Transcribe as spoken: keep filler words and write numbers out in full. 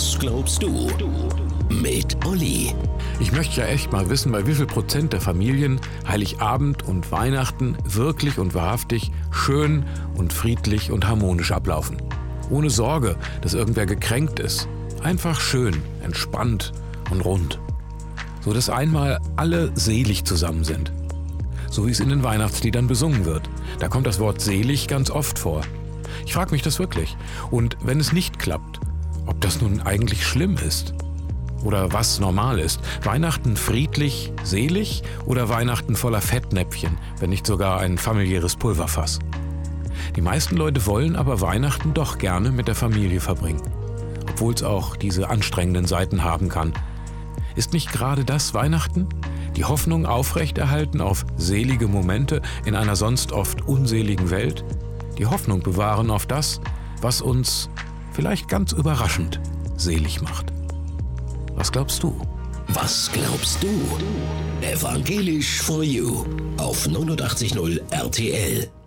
Was glaubst du? Mit Olli. Ich möchte ja echt mal wissen, bei wie viel Prozent der Familien Heiligabend und Weihnachten wirklich und wahrhaftig schön und friedlich und harmonisch ablaufen. Ohne Sorge, dass irgendwer gekränkt ist. Einfach schön, entspannt und rund. So dass einmal alle selig zusammen sind. So wie es in den Weihnachtsliedern besungen wird. Da kommt das Wort selig ganz oft vor. Ich frage mich das wirklich. Und wenn es nicht klappt, ob das nun eigentlich schlimm ist? Oder was normal ist? Weihnachten friedlich, selig oder Weihnachten voller Fettnäpfchen, wenn nicht sogar ein familiäres Pulverfass? Die meisten Leute wollen aber Weihnachten doch gerne mit der Familie verbringen. Obwohl es auch diese anstrengenden Seiten haben kann. Ist nicht gerade das Weihnachten? Die Hoffnung aufrechterhalten auf selige Momente in einer sonst oft unseligen Welt? Die Hoffnung bewahren auf das, was uns vielleicht ganz überraschend selig macht. Was glaubst du? Was glaubst du? Evangelisch for You auf neunundachtzig Komma null R T L.